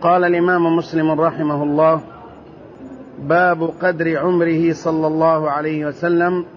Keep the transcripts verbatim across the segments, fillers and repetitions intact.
قال الإمام مسلم رحمه الله: باب قدر عمره صلى الله عليه وسلم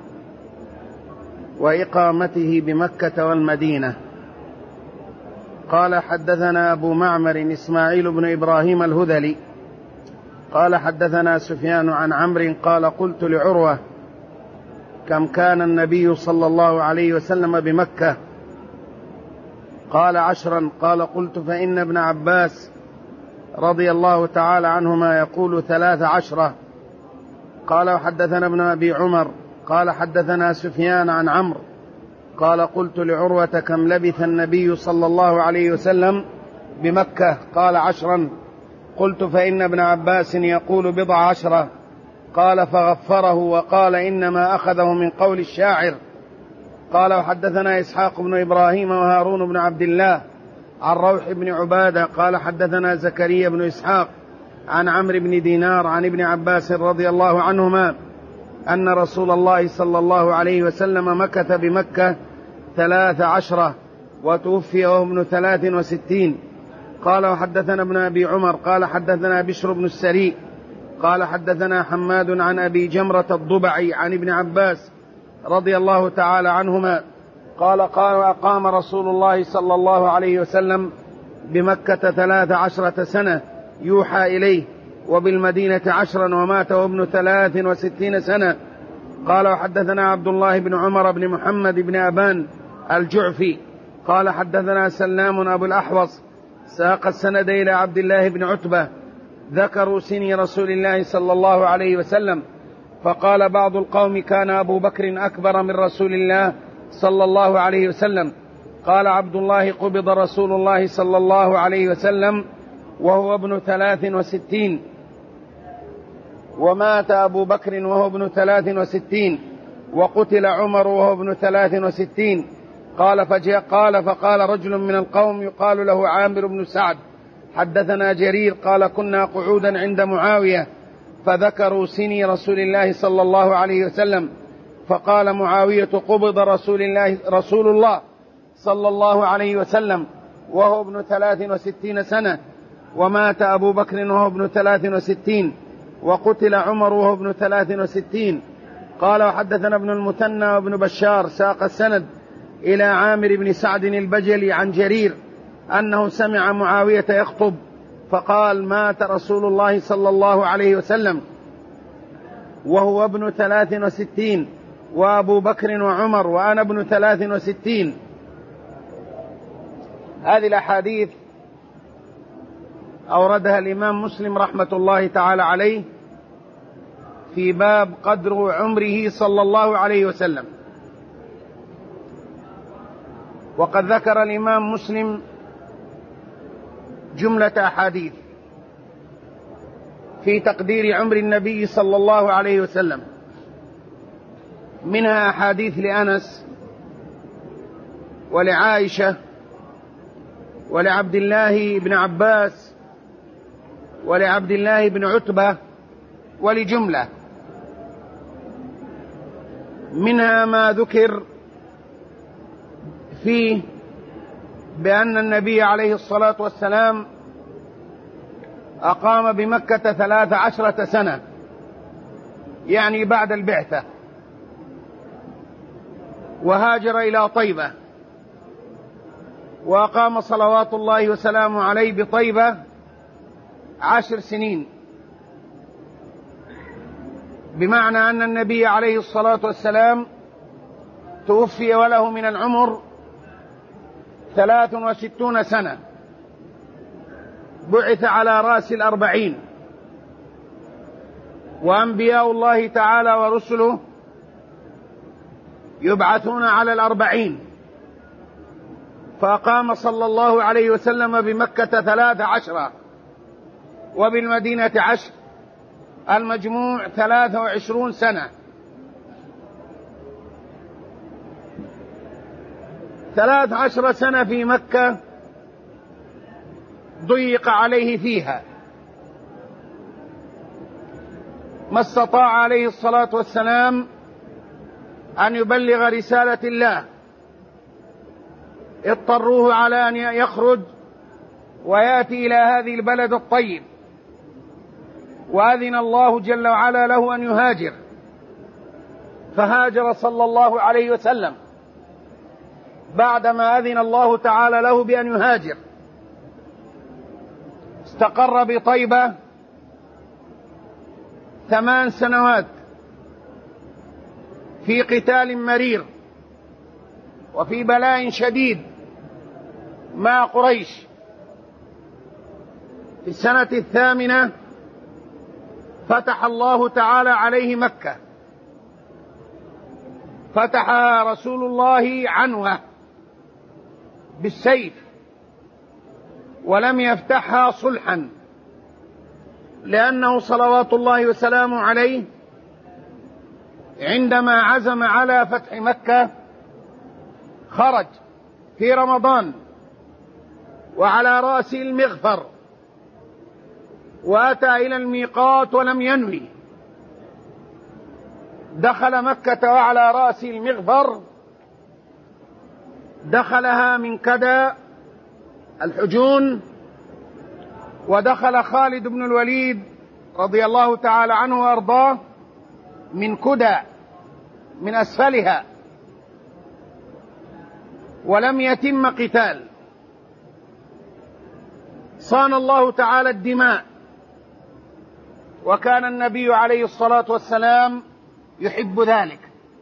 وإقامته بمكة والمدينة. قال: حدثنا أبو معمر إسماعيل بن إبراهيم الهذلي قال: حدثنا سفيان عن عمرو قال: قلت لعروة: كم كان النبي صلى الله عليه وسلم بمكة؟ قال: عشرا. قال: قلت: فإن ابن عباس رضي الله تعالى عنهما يقول ثلاث عشرة. قال: وحدثنا ابن أبي عمر قال: حدثنا سفيان عن عمرو قال: قلت لعروة: كم لبث النبي صلى الله عليه وسلم بمكة؟ قال: عشرا. قلت: فإن ابن عباس يقول بضع عشرة. قال: فغفره وقال: إنما أخذه من قول الشاعر. قال: وحدثنا إسحاق بن إبراهيم وهارون بن عبد الله عن روح بن عبادة قال: حدثنا زكريا بن إسحاق عن عمرو بن دينار عن ابن عباس رضي الله عنهما أن رسول الله صلى الله عليه وسلم مكث بمكة ثلاث عشرة وتوفي وهو ابن ثلاث وستين. قال: وحدثنا ابن أبي عمر قال: حدثنا بشر بن السري قال: حدثنا حماد عن أبي جمرة الضبعي عن ابن عباس رضي الله تعالى عنهما قال: قال: وأقام رسول الله صلى الله عليه وسلم بمكة ثلاث عشرة سنة يوحى إليه، وبالمدينة عشرا، ومات وابن ثلاث وستين سنة. قال: وحدثنا عبد الله بن عمر بن محمد بن أبان الجعفي قال: حدثنا سلام أبو الأحوص ساق السند إلى عبد الله بن عتبة ذكروا سن رسول الله صلى الله عليه وسلم، فقال بعض القوم: كان أبو بكر أكبر من رسول الله صلى الله عليه وسلم. قال عبد الله: قبض رسول الله صلى الله عليه وسلم وهو ابن ثلاث وستين، ومات أبو بكر وهو ابن ثلاث وستين، وقتل عمر وهو ابن ثلاث وستين. قال فجاء قال فقال رجل من القوم يقال له عامر بن سعد: حدثنا جرير قال: كنا قعودا عند معاوية فذكروا سني رسول الله صلى الله عليه وسلم، فقال معاوية: قبض رسول الله رسول الله صلى الله عليه وسلم وهو ابن ثلاث وستين سنة، ومات أبو بكر وهو ابن ثلاث وستين، وقتل عمر وهو ابن ثلاث وستين. قال: وحدثنا ابن المثنى وابن بشار ساق السند إلى عامر بن سعد البجلي عن جرير أنه سمع معاوية يخطب فقال: مات رسول الله صلى الله عليه وسلم وهو ابن ثلاث وستين، وأبو بكر وعمر وأنا ابن ثلاث وستين. هذه الأحاديث أوردها الإمام مسلم رحمة الله تعالى عليه في باب قدر عمره صلى الله عليه وسلم. وقد ذكر الإمام مسلم جملة أحاديث في تقدير عمر النبي صلى الله عليه وسلم، منها أحاديث لأنس ولعائشة ولعبد الله بن عباس ولعبد الله بن عتبة ولجملة، منها ما ذكر فيه بأن النبي عليه الصلاة والسلام أقام بمكة ثلاث عشرة سنة، يعني بعد البعثة، وهاجر إلى طيبة، وأقام صلوات الله وسلامه عليه بطيبة عشر سنين، بمعنى أن النبي عليه الصلاة والسلام توفي وله من العمر ثلاث وستون سنة، بعث على رأس الأربعين، وأنبياء الله تعالى ورسله يبعثون على الأربعين، فأقام صلى الله عليه وسلم بمكة ثلاث عشرة وبالمدينة عشر، المجموع ثلاث وعشرون سنة. ثلاث عشر سنة في مكة ضيق عليه فيها، ما استطاع عليه الصلاة والسلام أن يبلغ رسالة الله، اضطروه على أن يخرج ويأتي إلى هذه البلد الطيب، وأذن الله جل وعلا له أن يهاجر، فهاجر صلى الله عليه وسلم بعدما أذن الله تعالى له بأن يهاجر. استقر بطيبة ثمان سنوات في قتال مرير وفي بلاء شديد مع قريش. في السنة الثامنة فتح الله تعالى عليه مكة، فتح رسول الله عنوة بالسيف، ولم يفتحها صلحا، لأنه صلوات الله وسلامه عليه عندما عزم على فتح مكة خرج في رمضان وعلى رأسه المغفر، وأتى إلى الميقات ولم ينوي. دخل مكة وعلى رأسه المغفر، دخلها من كدى الحجون، ودخل خالد بن الوليد رضي الله تعالى عنه وأرضاه من كدى من أسفلها، ولم يتم قتال. صان الله تعالى الدماء، وكان النبي عليه الصلاة والسلام يحب ذلك،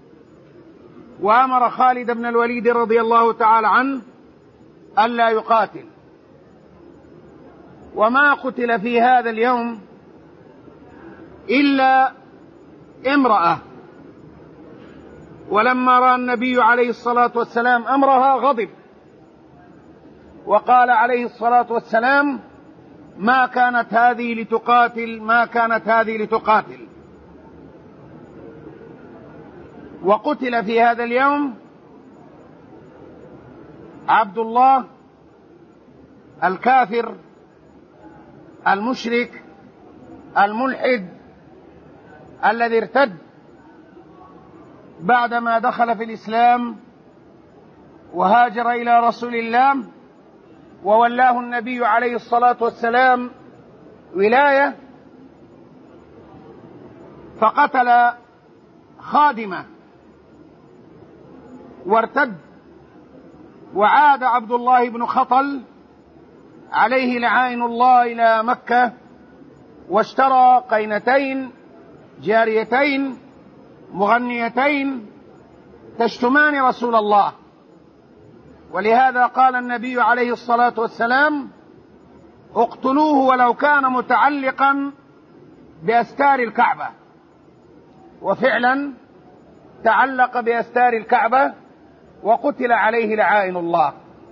وأمر خالد بن الوليد رضي الله تعالى عنه ألا يقاتل. وما قتل في هذا اليوم إلا امرأة، ولما رأى النبي عليه الصلاة والسلام أمرها غضب، وقال عليه الصلاة والسلام: ما كانت هذه لتقاتل، ما كانت هذه لتقاتل. وقتل في هذا اليوم عبد الله الكافر المشرك الملحد الذي ارتد بعدما دخل في الإسلام وهاجر إلى رسول الله، وولاه النبي عليه الصلاة والسلام ولاية، فقتل خادمة وارتد. وعاد عبد الله بن خطل عليه لعائن الله إلى مكة، واشترى قينتين جاريتين مغنيتين تشتمان رسول الله. ولهذا قال النبي عليه الصلاة والسلام: اقتلوه ولو كان متعلقا بأستار الكعبة. وفعلا تعلق بأستار الكعبة وقتل عليه لعائن الله.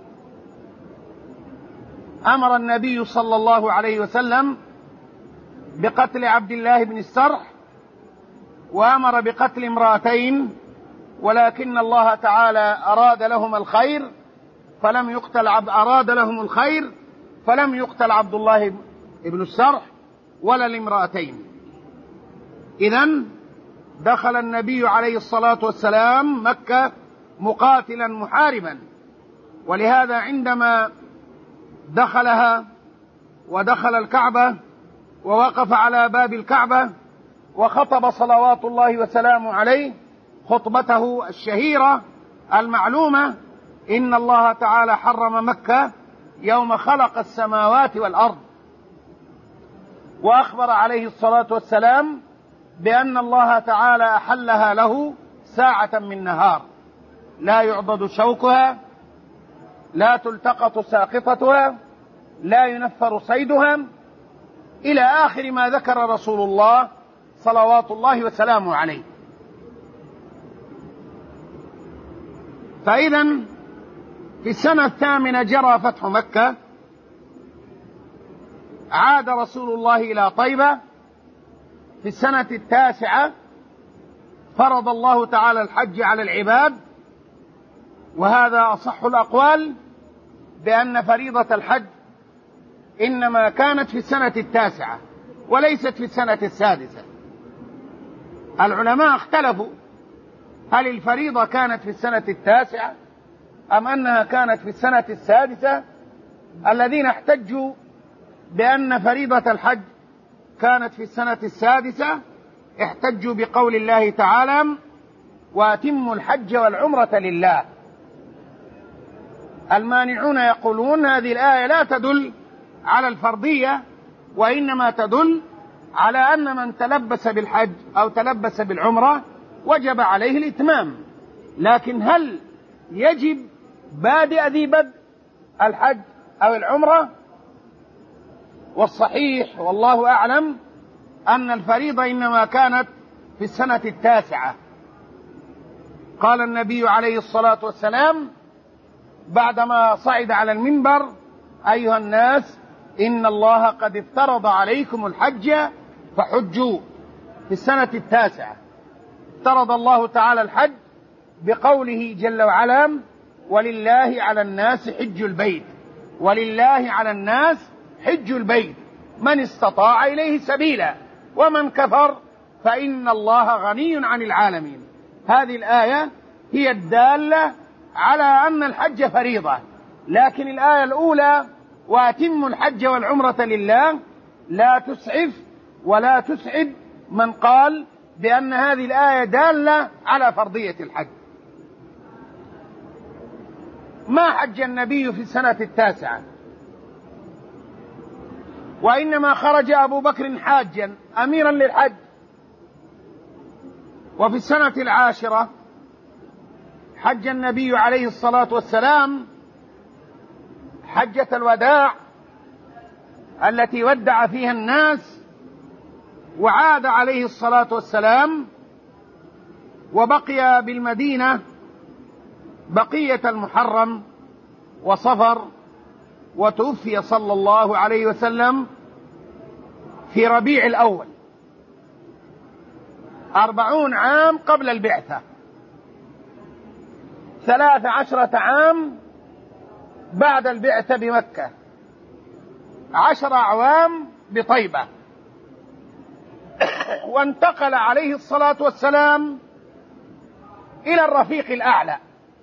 أمر النبي صلى الله عليه وسلم بقتل عبد الله بن السرح، وأمر بقتل امرأتين، ولكن الله تعالى أراد لهم الخير فلم يقتل عبد أراد لهم الخير فلم يقتل عبد الله بن السرح ولا الامرأتين. إذن دخل النبي عليه الصلاة والسلام مكة مقاتلا محاربا، ولهذا عندما دخلها ودخل الكعبة ووقف على باب الكعبة وخطب صلوات الله وسلامه عليه خطبته الشهيرة المعلومة: إن الله تعالى حرم مكة يوم خلق السماوات والأرض. وأخبر عليه الصلاة والسلام بأن الله تعالى أحلها له ساعة من نهار لا يعضد شوكها، لا تلتقط ساقطتها، لا ينفر صيدها، إلى آخر ما ذكر رسول الله صلوات الله وسلامه عليه. فإذن في السنة الثامنة جرى فتح مكة، عاد رسول الله إلى طيبة. في السنة التاسعة فرض الله تعالى الحج على العباد، وهذا أصح الأقوال بأن فريضة الحج إنما كانت في السنة التاسعة وليست في السنة السادسة. العلماء اختلفوا هل الفريضة كانت في السنة التاسعة أم أنها كانت في السنة السادسة، الذين احتجوا بأن فريضة الحج كانت في السنة السادسة احتجوا بقول الله تعالى: وأتموا الحج والعمرة لله. المانعون يقولون هذه الآية لا تدل على الفرضية، وإنما تدل على أن من تلبس بالحج أو تلبس بالعمرة وجب عليه الإتمام، لكن هل يجب بادئ ذي بدء الحج أو العمرة؟ والصحيح والله أعلم أن الفريضة إنما كانت في السنة التاسعة. قال النبي عليه الصلاة والسلام بعدما صعد على المنبر: أيها الناس، إن الله قد افترض عليكم الحج فحجوا. في السنة التاسعة افترض الله تعالى الحج بقوله جل وعلا: ولله على الناس حج البيت، ولله على الناس حج البيت من استطاع إليه سبيلا ومن كفر فإن الله غني عن العالمين. هذه الآية هي الدالة على أن الحج فريضة، لكن الآية الأولى: وأتموا الحج والعمرة لله، لا تسعف ولا تسعد من قال بأن هذه الآية دالة على فرضية الحج. ما حج النبي في السنة التاسعة، وإنما خرج أبو بكر حاجا أميرا للحج. وفي السنة العاشرة حج النبي عليه الصلاة والسلام حجة الوداع التي ودع فيها الناس، وعاد عليه الصلاة والسلام وبقي بالمدينة بقية المحرم وصفر، وتوفي صلى الله عليه وسلم في ربيع الأول أربعون عام قبل البعثة، ثلاث عشرة عام بعد البعثة بمكة، عشر أعوام بطيبة. وانتقل عليه الصلاة والسلام إلى الرفيق الأعلى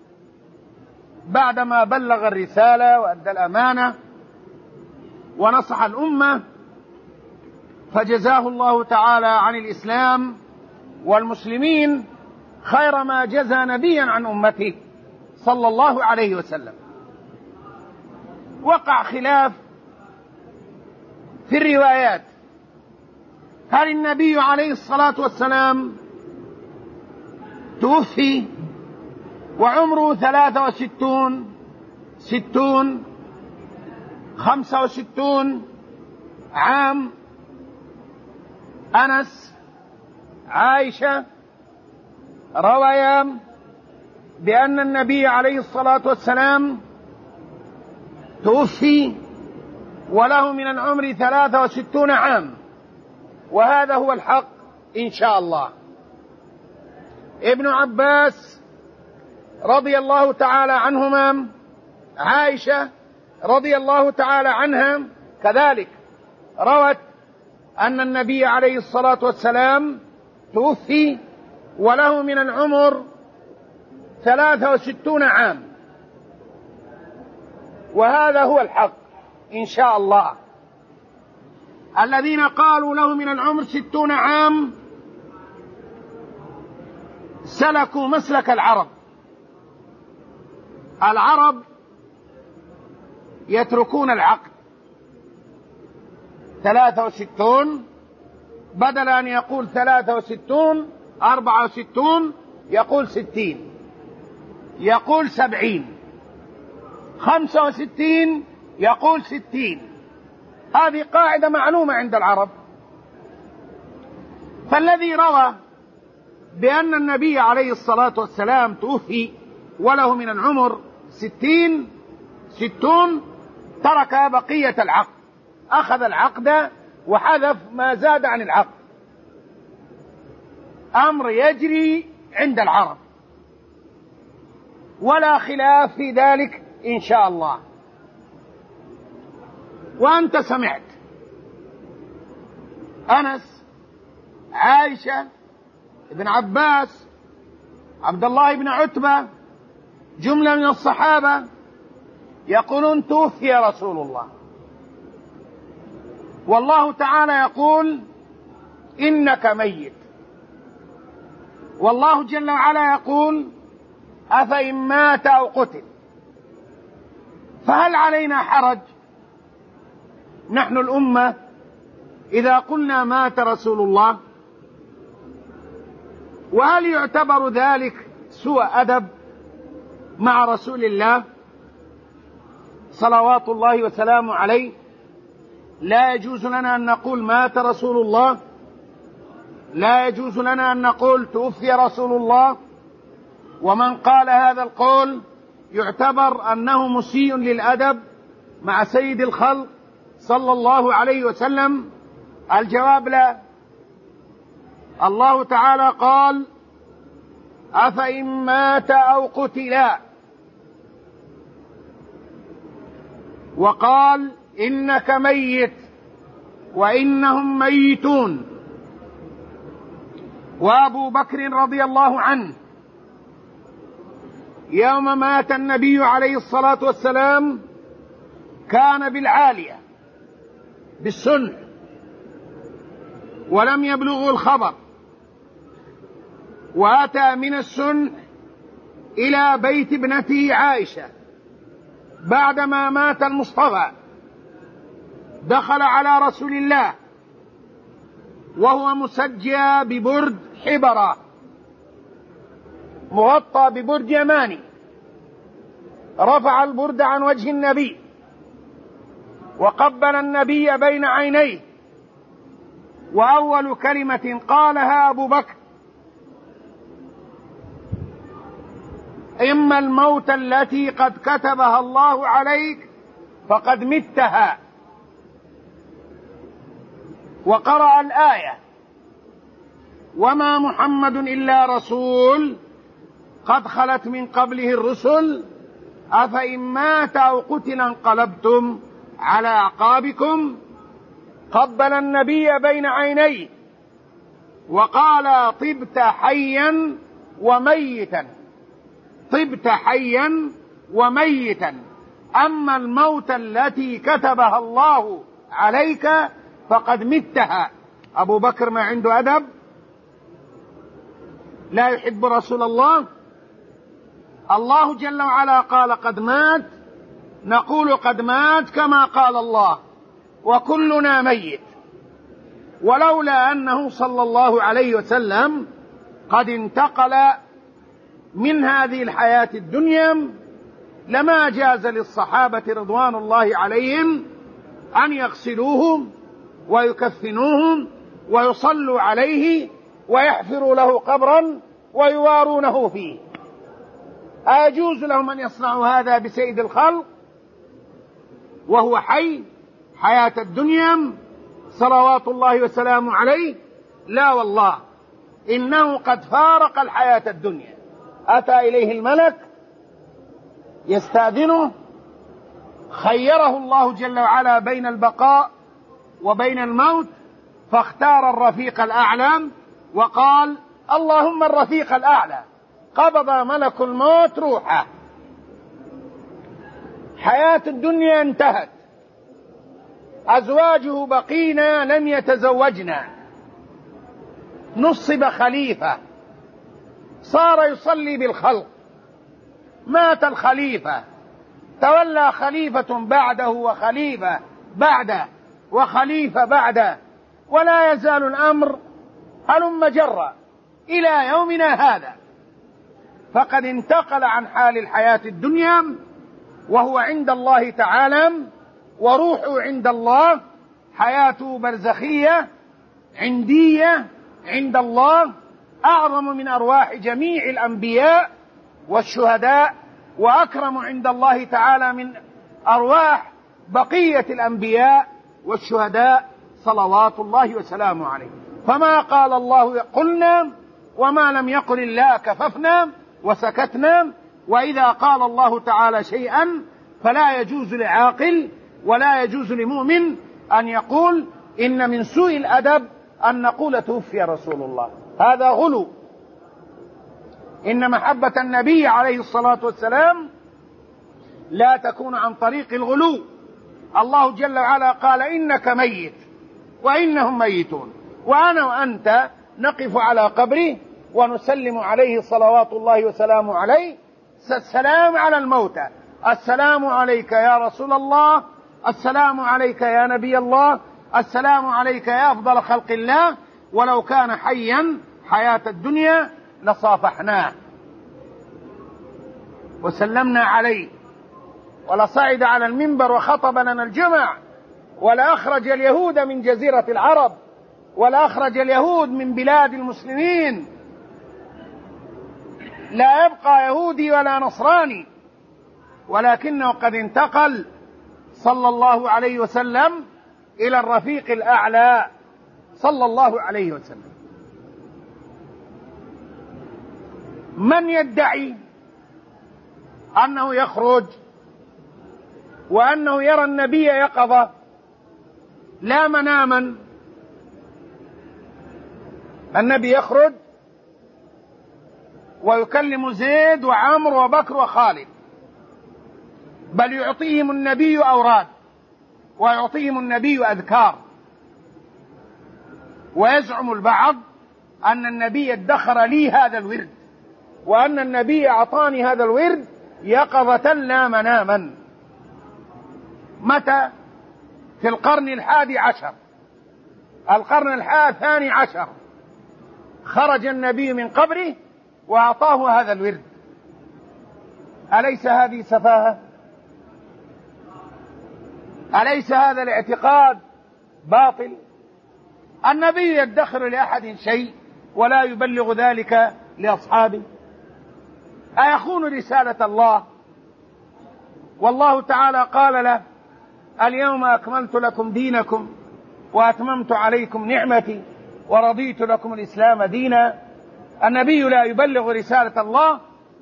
بعدما بلغ الرسالة وأدى الأمانة ونصح الأمة، فجزاه الله تعالى عن الإسلام والمسلمين خير ما جزى نبيا عن أمته صلى الله عليه وسلم. وقع خلاف في الروايات: هل النبي عليه الصلاة والسلام توفي وعمره ثلاثة وستون ستون خمسة وستون عام؟ أنس عائشة روايا بأن النبي عليه الصلاة والسلام توفي وله من العمر ثلاثة وستون عام، وهذا هو الحق إن شاء الله. ابن عباس رضي الله تعالى عنهما، عائشة رضي الله تعالى عنها كذلك روت أن النبي عليه الصلاة والسلام توفي وله من العمر ثلاثة وستون عام، وهذا هو الحق إن شاء الله. الذين قالوا له من العمر ستون عام سلكوا مسلك العرب. العرب يتركون العقد ثلاثة وستون، بدل أن يقول ثلاثة وستون أربعة وستون يقول ستين، يقول سبعين، خمسة وستين يقول ستين. هذه قاعدة معلومة عند العرب. فالذي روى بأن النبي عليه الصلاة والسلام توفي وله من العمر ستين ستون ترك بقية العقد، أخذ العقد وحذف ما زاد عن العقد. أمر يجري عند العرب ولا خلاف في ذلك إن شاء الله. وأنت سمعت أنس، عائشة، ابن عباس، عبد الله بن عتبة، جملة من الصحابة يقولون توفي رسول الله، والله تعالى يقول إنك ميت، والله جل وعلا يقول أفإن مات أو قتل. فهل علينا حرج نحن الأمة إذا قلنا مات رسول الله؟ وهل يعتبر ذلك سوء أدب مع رسول الله صلوات الله وسلامه عليه؟ لا يجوز لنا أن نقول مات رسول الله، لا يجوز لنا أن نقول توفي رسول الله. ومن قال هذا القول يعتبر أنه مسيء للأدب مع سيد الخلق صلى الله عليه وسلم. الجواب لا. الله تعالى قال أفإن مات أو قتلا، وقال إنك ميت وإنهم ميتون. وأبو بكر رضي الله عنه يوم مات النبي عليه الصلاة والسلام كان بالعالية بالسنح ولم يبلغه الخبر، وأتى من السنح إلى بيت ابنته عائشة بعدما مات المصطفى. دخل على رسول الله وهو مسجى ببرد حبرة مغطى ببرد يماني، رفع البرد عن وجه النبي وقبل النبي بين عينيه، وأول كلمة قالها أبو بكر إما الموت التي قد كتبها الله عليك فقد متها، وقرأ الآية وما محمد إلا رسول قد خلت من قبله الرسل أفإن مات أو قتل انقلبتم على أعقابكم. قبل النبي بين عينيه وقال طبت حيا وميتا، طبت حيا وميتا، أما الموت التي كتبها الله عليك فقد متها. أبو بكر ما عنده أدب؟ لا يحب رسول الله؟ الله جل وعلا قال قد مات، نقول قد مات كما قال الله، وكلنا ميت. ولولا أنه صلى الله عليه وسلم قد انتقل من هذه الحياة الدنيا لما جاز للصحابة رضوان الله عليهم أن يغسلوهم ويكفنوهم ويصلوا عليه ويحفروا له قبرا ويوارونه فيه. أيجوز لهم أن يصنعوا هذا بسيد الخلق وهو حي حياة الدنيا صلوات الله وسلامه عليه؟ لا والله، إنه قد فارق الحياة الدنيا. أتى إليه الملك يستأذنه، خيره الله جل وعلا بين البقاء وبين الموت، فاختار الرفيق الأعلى وقال اللهم الرفيق الأعلى. قبض ملك الموت روحه، حياة الدنيا انتهت، أزواجه بقينا لم يتزوجنا، نصب خليفة صار يصلي بالخلق، مات الخليفة، تولى خليفة بعده وخليفة بعده وخليفة بعده، ولا يزال الأمر هلم جرا إلى يومنا هذا. فقد انتقل عن حال الحياة الدنيا وهو عند الله تعالى، وروحه عند الله، حياته برزخية عندية عند الله، أعظم من أرواح جميع الأنبياء والشهداء، وأكرم عند الله تعالى من أرواح بقية الأنبياء والشهداء صلوات الله وسلامه عليه. فما قال الله قلنا، وما لم يقل الله كففنا وسكتنا. وإذا قال الله تعالى شيئا فلا يجوز لعاقل ولا يجوز لمؤمن أن يقول إن من سوء الأدب أن نقول توفي رسول الله، هذا غلو. إن محبة النبي عليه الصلاة والسلام لا تكون عن طريق الغلو. الله جل وعلا قال إنك ميت وإنهم ميتون، وأنا وأنت نقف على قبره ونسلم عليه صلوات الله وسلامه عليه السلام على الموتى، السلام عليك يا رسول الله، السلام عليك يا نبي الله، السلام عليك يا أفضل خلق الله. ولو كان حيا حياة الدنيا لصافحناه وسلمنا عليه، ولصعد على المنبر وخطب لنا الجمع، ولا أخرج اليهود من جزيرة العرب، ولا أخرج اليهود من بلاد المسلمين. لا يبقى يهودي ولا نصراني، ولكنه قد انتقل صلى الله عليه وسلم إلى الرفيق الأعلى صلى الله عليه وسلم. من يدعي أنه يخرج وأنه يرى النبي يقظة لا مناما، النبي يخرج ويكلم زيد وعمر وبكر وخالد، بل يعطيهم النبي أوراد ويعطيهم النبي أذكار. ويزعم البعض أن النبي ادخر لي هذا الورد، وأن النبي أعطاني هذا الورد يقظة لا مناما. متى؟ في القرن الحادي عشر، القرن الثاني عشر، خرج النبي من قبره وأعطاه هذا الورد. أليس هذه سفاهة؟ أليس هذا الاعتقاد باطل؟ النبي يدخر لأحد شيء ولا يبلغ ذلك لأصحابه؟ أيخون رسالة الله؟ والله تعالى قال له: اليوم أكملت لكم دينكم وأتممت عليكم نعمتي ورضيت لكم الإسلام دينا. النبي لا يبلغ رسالة الله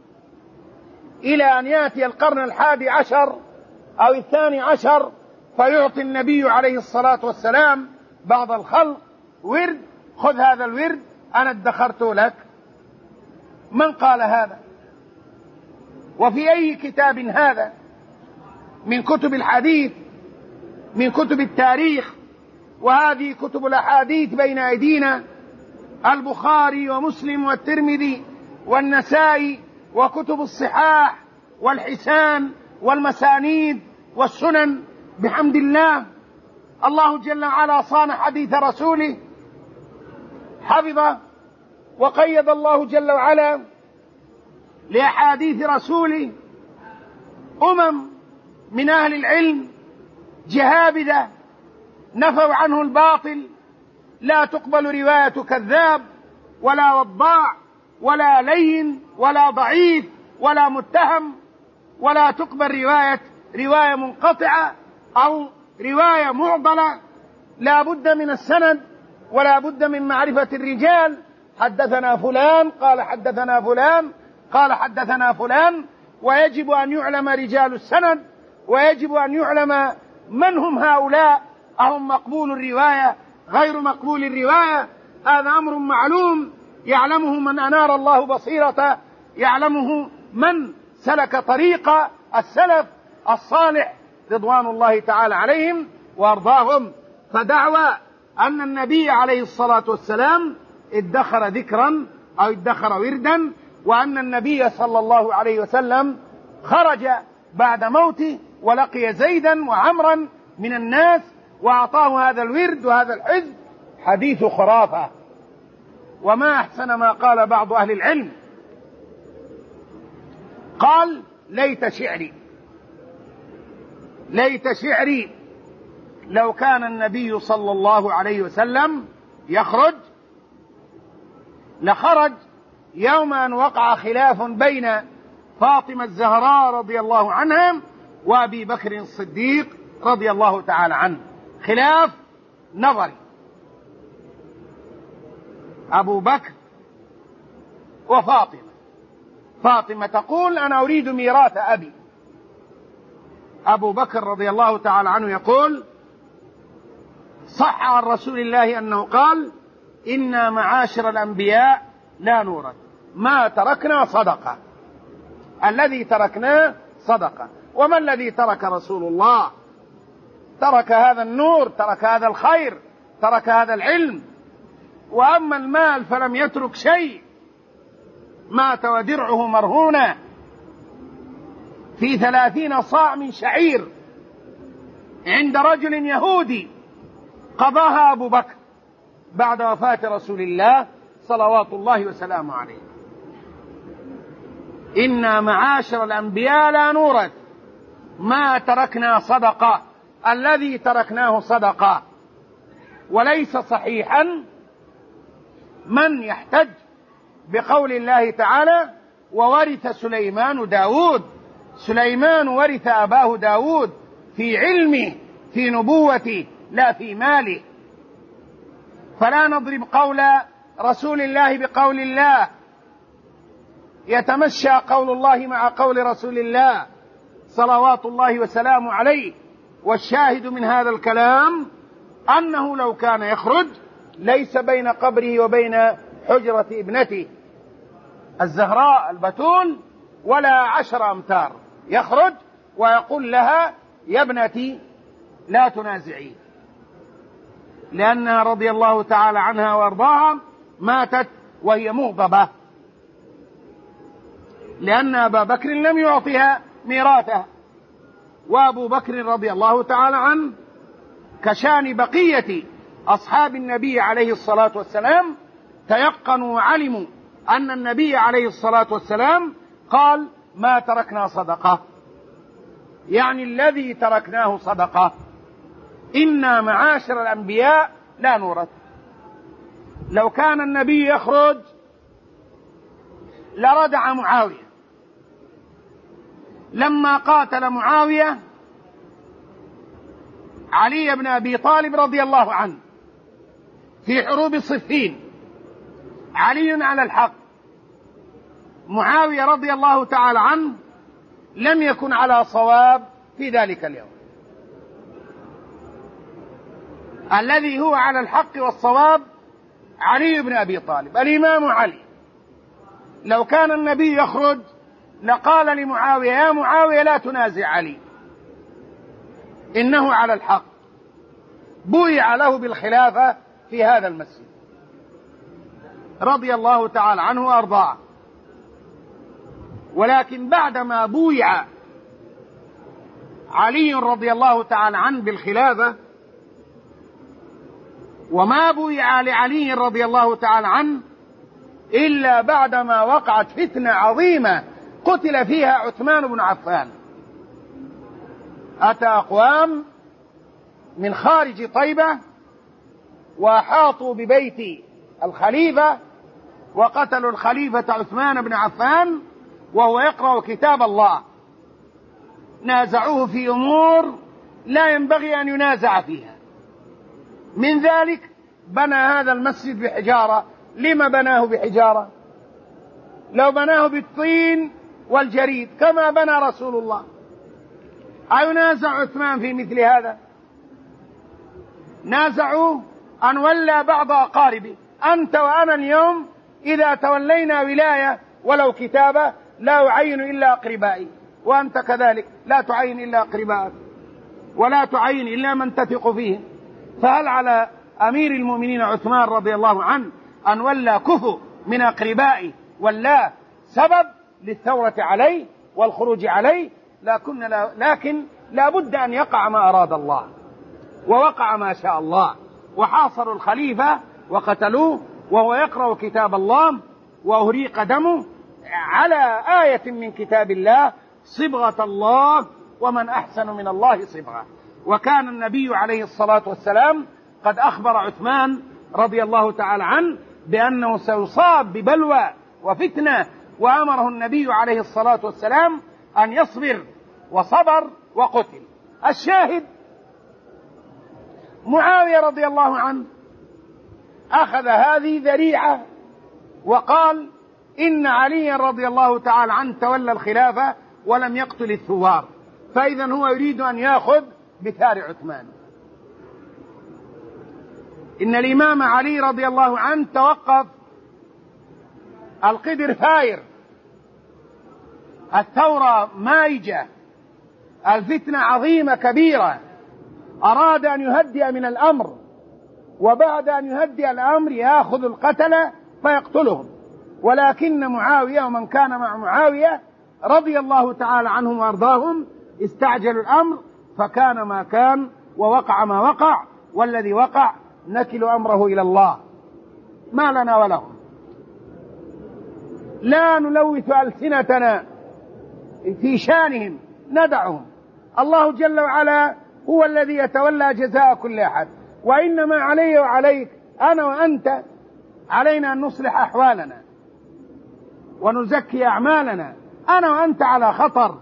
إلى أن يأتي القرن الحادي عشر أو الثاني عشر فيعطي النبي عليه الصلاة والسلام بعض الخلق ورد: خذ هذا الورد أنا ادخرت لك. من قال هذا؟ وفي أي كتاب هذا؟ من كتب الحديث؟ من كتب التاريخ؟ وهذه كتب الأحاديث بين أيدينا، البخاري ومسلم والترمذي والنسائي وكتب الصحاح والحسان والمسانيد والسنن. بحمد الله، الله جل وعلا صان حديث رسوله، حفظه وقيد الله جل وعلا لأحاديث رسوله أمم من أهل العلم جهابذة نفوا عنه الباطل. لا تقبل رواية كذاب ولا وضاع ولا لين ولا ضعيف ولا متهم، ولا تقبل رواية رواية منقطعة أو رواية معضلة. لا بد من السند ولا بد من معرفة الرجال. حدثنا فلان قال حدثنا فلان قال حدثنا فلان، ويجب أن يعلم رجال السند، ويجب أن يعلم من هم هؤلاء، أهم مقبول الرواية غير مقبول الرواية. هذا أمر معلوم يعلمه من أنار الله بصيرته، يعلمه من سلك طريق السلف الصالح رضوان الله تعالى عليهم وأرضاهم. فدعوى أن النبي عليه الصلاة والسلام ادخر ذكرا أو ادخر وردا، وأن النبي صلى الله عليه وسلم خرج بعد موته ولقي زيدا وعمرا من الناس وأعطاه هذا الورد وهذا الحزب، حديث خرافة. وما أحسن ما قال بعض أهل العلم، قال: ليت شعري ليت شعري لو كان النبي صلى الله عليه وسلم يخرج لخرج يوم أن وقع خلاف بين فاطمة الزهراء رضي الله عنها وأبي بكر الصديق رضي الله تعالى عنه، خلاف نظري. أبو بكر وفاطمة، فاطمة تقول: أنا أريد ميراث أبي. أبو بكر رضي الله تعالى عنه يقول: صح عن رسول الله أنه قال: إنا معاشر الأنبياء لا نورث، ما تركنا صدقة، الذي تركناه صدقة. وما الذي ترك رسول الله؟ ترك هذا النور، ترك هذا الخير، ترك هذا العلم. وأما المال فلم يترك شيء، مات ودرعه مرهونة في ثلاثين صاع من شعير عند رجل يهودي قضاها أبو بكر بعد وفاة رسول الله صلوات الله وسلامه عليه. إنا معاشر الأنبياء لا نورث ما تركنا صدقة، الذي تركناه صدقة. وليس صحيحا من يحتج بقول الله تعالى وورث سليمان داود. سليمان ورث أباه داود في علمه، في نبوته، لا في ماله. فلا نضرب قول رسول الله بقول الله، يتمشى قول الله مع قول رسول الله صلوات الله وسلامه عليه. والشاهد من هذا الكلام أنه لو كان يخرج ليس بين قبره وبين حجرة ابنته الزهراء البتول ولا عشر أمتار، يخرج ويقول لها يا ابنتي لا تنازعي، لأنها رضي الله تعالى عنها وارضاها ماتت وهي مغضبة، لأن أبا بكر لم يعطها ميراثها. وأبو بكر رضي الله تعالى عنه كشان بقية أصحاب النبي عليه الصلاة والسلام تيقنوا وعلموا أن النبي عليه الصلاة والسلام قال ما تركنا صدقة، يعني الذي تركناه صدقة. إنا معاشر الأنبياء لا نورث. لو كان النبي يخرج لردع معاوية. لما قاتل معاوية علي بن أبي طالب رضي الله عنه في حروب صفين، علي على الحق، معاوية رضي الله تعالى عنه لم يكن على صواب في ذلك اليوم. الذي هو على الحق والصواب علي بن أبي طالب، الإمام علي. لو كان النبي يخرج لقال لمعاوية يا معاوية لا تنازع علي، إنه على الحق. بويع له بالخلافة في هذا المسجد رضي الله تعالى عنه وأرضاه. ولكن بعدما بويع علي رضي الله تعالى عنه بالخلافة، وما بويع لعلي رضي الله تعالى عنه إلا بعدما وقعت فتنة عظيمة قتل فيها عثمان بن عفان. أتى أقوام من خارج طيبة وأحاطوا ببيت الخليفة وقتلوا الخليفة عثمان بن عفان وهو يقرأ كتاب الله. نازعوه في أمور لا ينبغي أن ينازع فيها. من ذلك بنى هذا المسجد بحجارة. لما بناه بحجارة؟ لو بناه بالطين والجريد كما بنى رسول الله. أينازع عثمان في مثل هذا؟ نازعوه أن ولى بعض أقاربه. أنت وأنا اليوم إذا تولينا ولاية ولو كتابة لا أعين إلا أقربائي، وأنت كذلك لا تعين إلا أقربائك ولا تعين إلا من تثق فيه. فهل على أمير المؤمنين عثمان رضي الله عنه أن ولى كفؤ من أقربائه ولا سبب للثورة عليه والخروج عليه؟ لكن لا بد أن يقع ما أراد الله، ووقع ما شاء الله. وحاصروا الخليفة وقتلوه وهو يقرأ كتاب الله وأهريق دمه على آية من كتاب الله صبغة الله ومن أحسن من الله صبغة. وكان النبي عليه الصلاة والسلام قد أخبر عثمان رضي الله تعالى عنه بأنه سيصاب ببلوى وفتنة، وأمره النبي عليه الصلاة والسلام أن يصبر، وصبر وقتل. الشاهد معاوية رضي الله عنه أخذ هذه ذريعة وقال إن علي رضي الله تعالى عنه تولى الخلافة ولم يقتل الثوار، فإذا هو يريد أن يأخذ بثار عثمان. إن الإمام علي رضي الله عنه توقف القدر ثاير، الثورة مائجة، الفتنة عظيمة كبيرة، أراد أن يهدئ من الأمر، وبعد أن يهدئ الأمر يأخذ القتلة فيقتلهم. ولكن معاوية ومن كان مع معاوية رضي الله تعالى عنهم وأرضاهم استعجلوا الأمر، فكان ما كان ووقع ما وقع، والذي وقع نكل أمره إلى الله، ما لنا ولهم. لا نلوث ألسنتنا في شانهم، ندعهم. الله جل وعلا هو الذي يتولى جزاء كل أحد، وإنما علي وعليك أنا وأنت علينا أن نصلح أحوالنا ونزكي أعمالنا. أنا وأنت على خطر،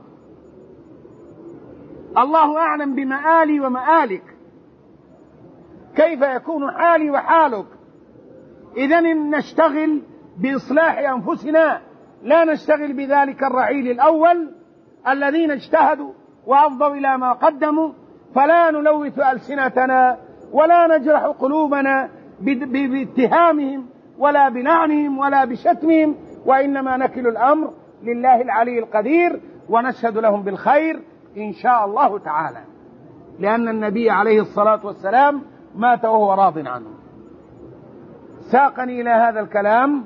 الله أعلم بمآلي ومآلك، كيف يكون حالي وحالك. إذن نشتغل بإصلاح أنفسنا، لا نشتغل بذلك الرعيل الأول الذين اجتهدوا وأفضوا إلى ما قدموا. فلا نلوث ألسنتنا ولا نجرح قلوبنا باتهامهم ولا بلعنهم ولا بشتمهم، وإنما نكل الأمر لله العلي القدير، ونشهد لهم بالخير إن شاء الله تعالى، لأن النبي عليه الصلاة والسلام مات وهو راض عنه. ساقني إلى هذا الكلام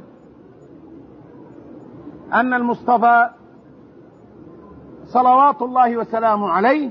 أن المصطفى صلوات الله وسلامه عليه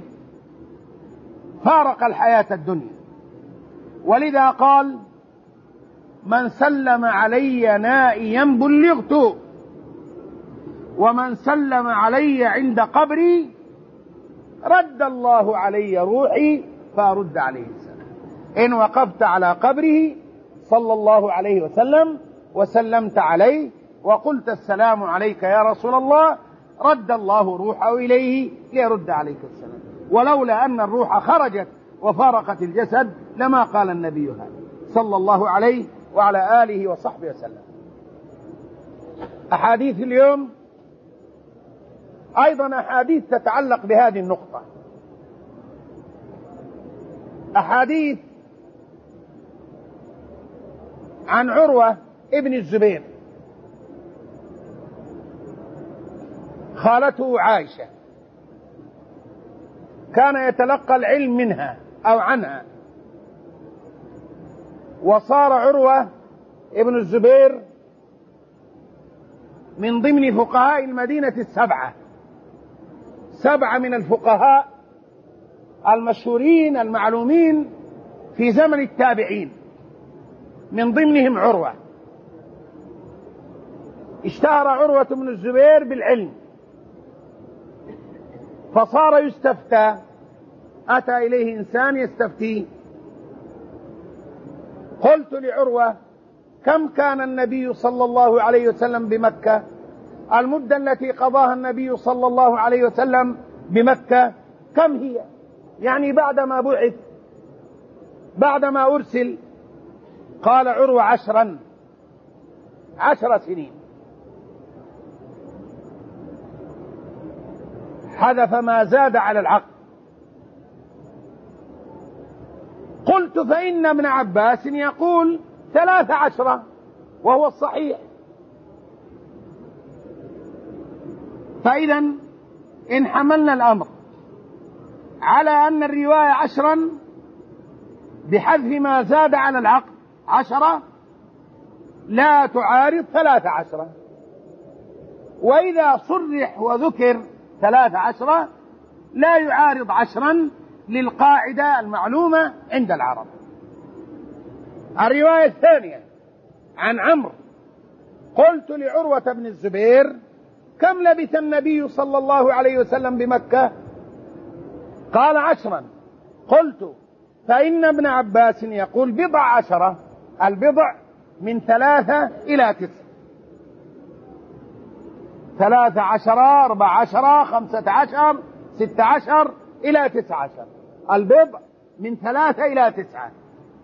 فارق الحياة الدنيا، ولذا قال: من سلم علي نائيا بلغت، ومن سلم علي عند قبري رد الله علي روحي فأرد عليه السلام. إن وقفت على قبره صلى الله عليه وسلم وسلمت عليه وقلت السلام عليك يا رسول الله، رد الله روحه إليه ليرد عليك السلام. ولولا أن الروح خرجت وفارقت الجسد لما قال النبي هذا صلى الله عليه وعلى آله وصحبه وسلم. أحاديث اليوم أيضا أحاديث تتعلق بهذه النقطة، أحاديث عن عروة ابن الزبير خالته عائشة، كان يتلقى العلم منها أو عنها، وصار عروة ابن الزبير من ضمن فقهاء المدينة السبعة، سبعة من الفقهاء المشهورين المعلومين في زمن التابعين، من ضمنهم عروة. اشتهر عروة بن الزبير بالعلم، فصار يستفتى، أتى إليه إنسان يستفتيه. قلت لعروة: كم كان النبي صلى الله عليه وسلم بمكة؟ المدة التي قضاها النبي صلى الله عليه وسلم بمكة كم هي؟ يعني بعدما بعث، بعدما أرسل. قال عروة: عشرا، عشر سنين. حذف ما زاد على العقل. قلت: فإن ابن عباس يقول ثلاث عشرة وهو الصحيح. فإذا إن حملنا الأمر على أن الرواية عشرا بحذف ما زاد على العقل عشرة، لا تعارض ثلاث عشرة. وإذا صرح وذكر ثلاث عشرة لا يعارض عشرا للقاعدة المعلومة عند العرب. الرواية الثانية عن عمرو: قلت لعروة بن الزبير: كم لبث النبي صلى الله عليه وسلم بمكة؟ قال: عشرا. قلت: فإن ابن عباس يقول بضع عشرة، البضع من ثلاثة إلى تسع، ثلاثة عشر، أربع عشر، خمسة عشر، ستة عشر إلى تسع عشر، البضع من ثلاثة إلى تسعة.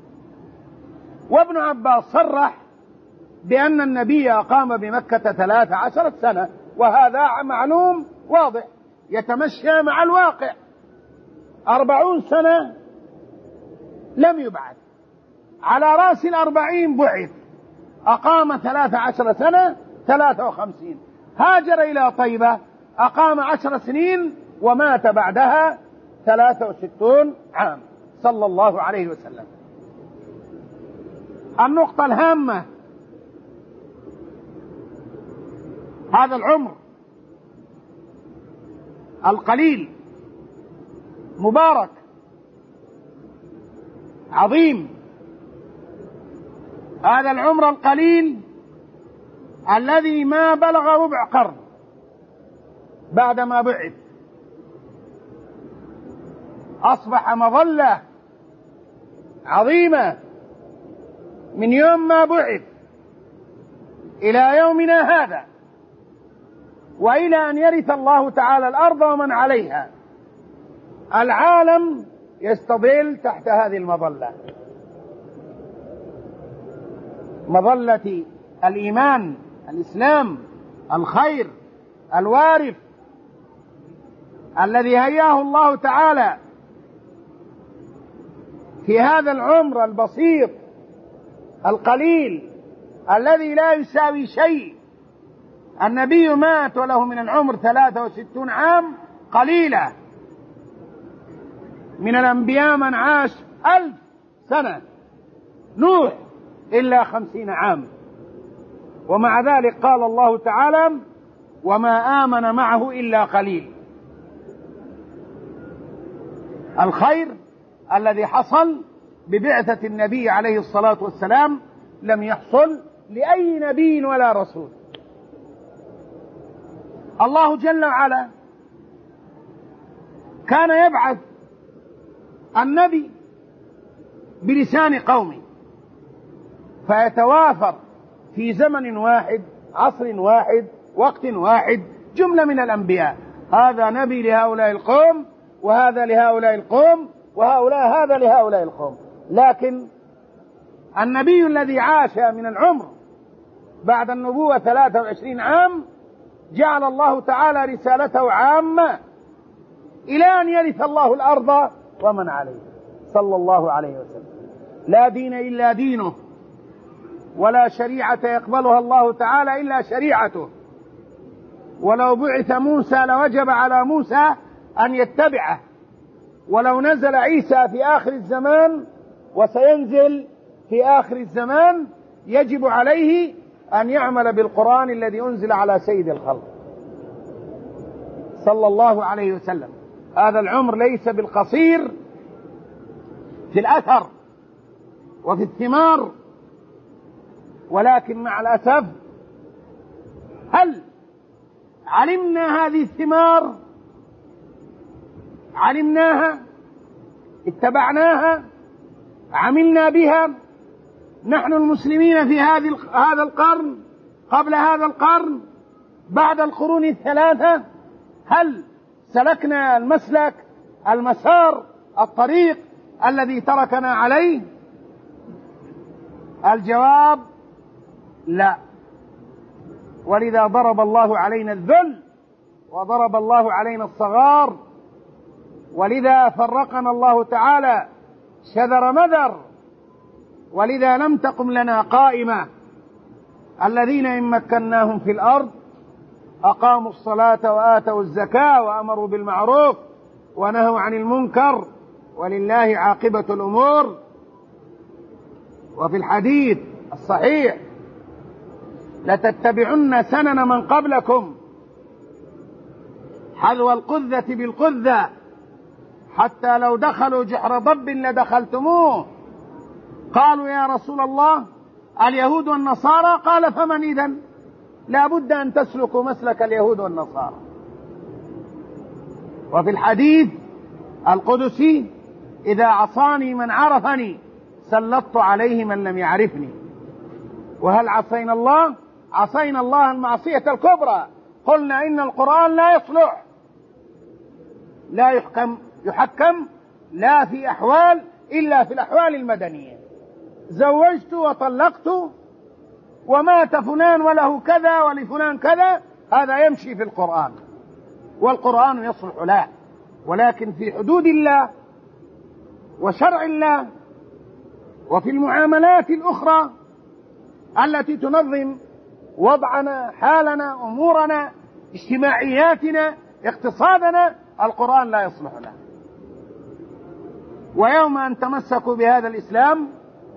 وابن عباس صرح بأن النبي أقام بمكة ثلاث عشرة سنة، وهذا معلوم واضح يتمشى مع الواقع. أربعون سنة لم يبعث، على رأس الأربعين بعث، أقام ثلاث عشر سنة، ثلاثة وخمسين. هاجر إلى طيبة، أقام عشر سنين ومات بعدها ثلاثة وستون عام صلى الله عليه وسلم. النقطة الهامة: هذا العمر القليل مبارك عظيم، هذا العمر القليل الذي ما بلغ ربع قرن بعدما بعث، أصبح مظلة عظيمة من يوم ما بعث إلى يومنا هذا، وإلى أن يرث الله تعالى الأرض ومن عليها. العالم يستظل تحت هذه المظلة، مظلة الإيمان، الإسلام، الخير، الوارث الذي هياه الله تعالى في هذا العمر البسيط القليل الذي لا يساوي شيء. النبي مات وله من العمر ثلاثة وستون عام قليلة، من الأنبياء من عاش ألف سنة، نوح إلا خمسين عام، ومع ذلك قال الله تعالى: وما آمن معه إلا قليل. الخير الذي حصل ببعثة النبي عليه الصلاة والسلام لم يحصل لأي نبي ولا رسول. الله جل وعلا كان يبعث النبي بلسان قومه، فيتوافر في زمن واحد، عصر واحد، وقت واحد، جملة من الأنبياء، هذا نبي لهؤلاء القوم، وهذا لهؤلاء القوم، وهؤلاء هذا لهؤلاء القوم. لكن النبي الذي عاش من العمر بعد النبوة ثلاثة وعشرين عام جعل الله تعالى رسالته عامة إلى أن يرث الله الأرض ومن عليها، صلى الله عليه وسلم. لا دين إلا دينه، ولا شريعة يقبلها الله تعالى إلا شريعته، ولو بعث موسى لوجب على موسى أن يتبعه، ولو نزل عيسى في آخر الزمان وسينزل في آخر الزمان يجب عليه أن يعمل بالقرآن الذي أنزل على سيد الخلق صلى الله عليه وسلم. هذا العمر ليس بالقصير في الأثر وفي الثمار، ولكن مع الأسف هل علمنا هذه الثمار؟ علمناها، اتبعناها، عملنا بها نحن المسلمين في هذه هذا القرن، قبل هذا القرن، بعد القرون الثلاثة؟ هل سلكنا المسلك، المسار، الطريق الذي تركنا عليه؟ الجواب لا. ولذا ضرب الله علينا الذل، وضرب الله علينا الصغار، ولذا فرقنا الله تعالى شذر مذر، ولذا لم تقم لنا قائمة. الذين إن مكناهم في الأرض أقاموا الصلاة وآتوا الزكاة وأمروا بالمعروف ونهوا عن المنكر ولله عاقبة الأمور. وفي الحديث الصحيح: لتتبعن سنن من قبلكم حذو القذة بالقذة، حتى لو دخلوا جحر ضب لدخلتموه. قالوا: يا رسول الله اليهود والنصارى؟ قال: فمن إذن؟ لا بد أن تسلكوا مسلك اليهود والنصارى. وفي الحديث القدسي: إذا عصاني من عرفني سلطت عليه من لم يعرفني. وهل عصينا الله؟ عصينا الله المعصية الكبرى. قلنا إن القرآن لا يصلح، لا يحكم يحكم لا في أحوال إلا في الأحوال المدنية. زوجت وطلقت ومات فلان وله كذا ولفلان كذا، هذا يمشي في القرآن، والقرآن يصلح له، ولكن في حدود الله وشرع الله، وفي المعاملات الأخرى التي تنظم وضعنا، حالنا، أمورنا، اجتماعياتنا، اقتصادنا، القرآن لا يصلح له. ويوم أن تمسكوا بهذا الإسلام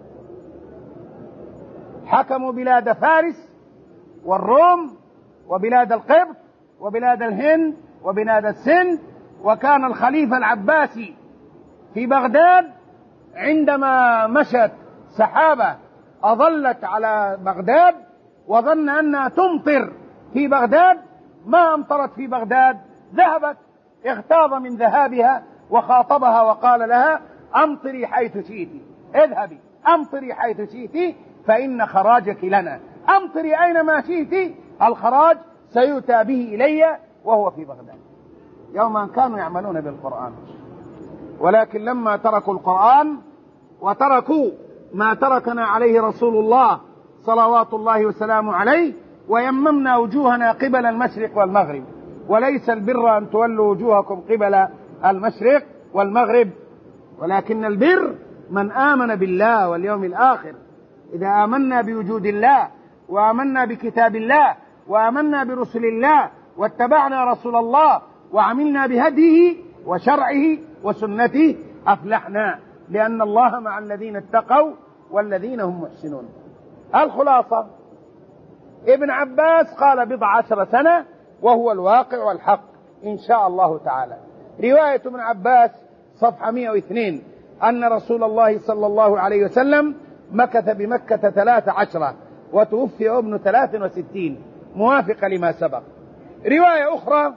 حكموا بلاد فارس والروم وبلاد القبط وبلاد الهند وبلاد السند. وكان الخليفة العباسي في بغداد عندما مشت سحابة أظلت على بغداد وظن أنها تمطر في بغداد، ما أمطرت في بغداد، ذهبت اغتاظ من ذهابها وخاطبها وقال لها أمطري حيث شئت، اذهبي أمطري حيث شئت فإن خراجك لنا، أمطري أينما شئت الخراج سيؤتى به إلي وهو في بغداد. يوم أن كانوا يعملون بالقرآن. ولكن لما تركوا القرآن وتركوا ما تركنا عليه رسول الله صلوات الله وسلامه عليه ويممنا وجوهنا قبل المشرق والمغرب. وليس البر أن تولوا وجوهكم قبل المشرق والمغرب، ولكن البر من آمن بالله واليوم الآخر. إذا آمنا بوجود الله وآمنا بكتاب الله وآمنا برسل الله واتبعنا رسول الله وعملنا بهديه وشرعه وسنته أفلحنا، لأن الله مع الذين اتقوا والذين هم محسنون. الخلاصة ابن عباس قال بضع عشر سنة وهو الواقع والحق إن شاء الله تعالى. رواية ابن عباس صفحة مئة واثنين أن رسول الله صلى الله عليه وسلم مكث بمكة ثلاث عشرة وتوفي ابن ثلاث وستين، موافقة لما سبق. رواية أخرى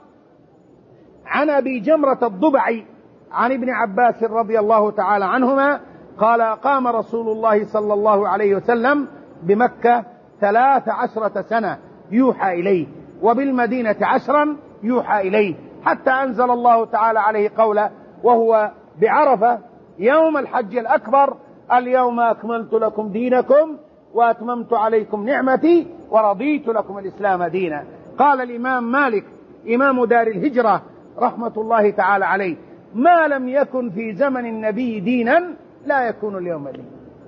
عن أبي جمرة الضبعي عن ابن عباس رضي الله تعالى عنهما قال قام رسول الله صلى الله عليه وسلم بمكة ثلاث عشرة سنة يوحى إليه، وبالمدينة عشرا يوحى إليه، حتى أنزل الله تعالى عليه قوله وهو بعرفة يوم الحج الأكبر اليوم أكملت لكم دينكم وأتممت عليكم نعمتي ورضيت لكم الإسلام دينا. قال الإمام مالك إمام دار الهجرة رحمة الله تعالى عليه ما لم يكن في زمن النبي دينا لا يكون اليوم دينا.